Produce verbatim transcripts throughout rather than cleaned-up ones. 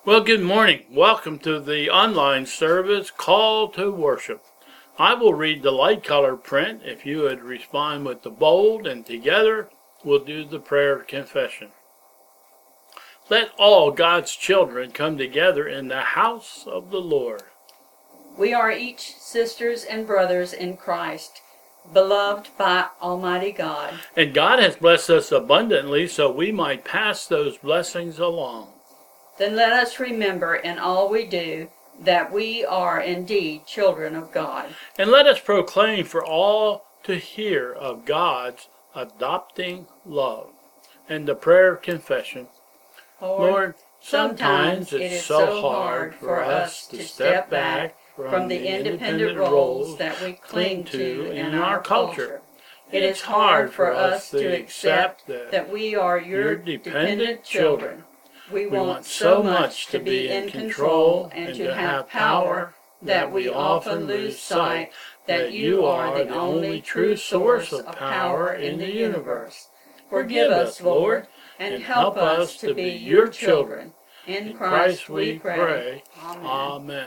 Well, good morning. Welcome to the online service, Call to Worship. I will read the light color print if you would respond with the bold, and together we'll do the prayer of confession. Let all God's children come together in the house of the Lord. We are each sisters and brothers in Christ, beloved by Almighty God. And God has blessed us abundantly so we might pass those blessings along. Then let us remember in all we do that we are indeed children of God. And let us proclaim for all to hear of God's adopting love. And the prayer of confession. Lord, Lord, sometimes it's so hard for us to step back from the independent roles that we cling to in our culture. It is hard for us to accept that we are your dependent children. We want so much to be in control and to have power that we often lose sight that you are the only true source of power in the universe. Forgive us, Lord, and help us to be your children. In Christ we pray. Amen.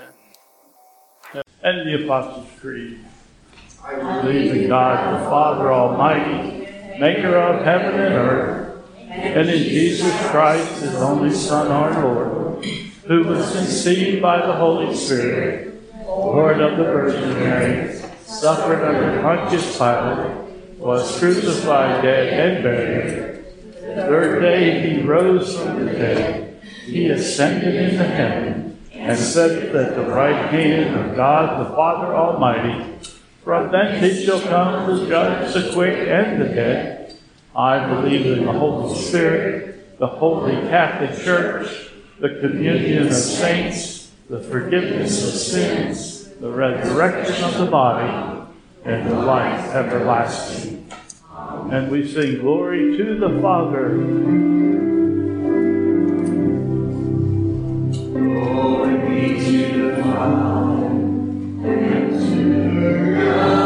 And the Apostles' Creed. I believe in God the Father Almighty, maker of heaven and earth, and in Jesus Christ, his only Son, our Lord, who was conceived by the Holy Spirit, Lord of the Virgin Mary, suffered under Pontius Pilate, was crucified, dead, and buried. The third day he rose from the dead. He ascended into heaven, and sat at the right hand of God the Father Almighty. From thence he shall come to judge the quick and the dead. I believe in the Holy Spirit, the Holy Catholic Church, the communion of saints, the forgiveness of sins, the resurrection of the body, and the life everlasting. And we sing glory to the Father. Glory be to the Father, and to the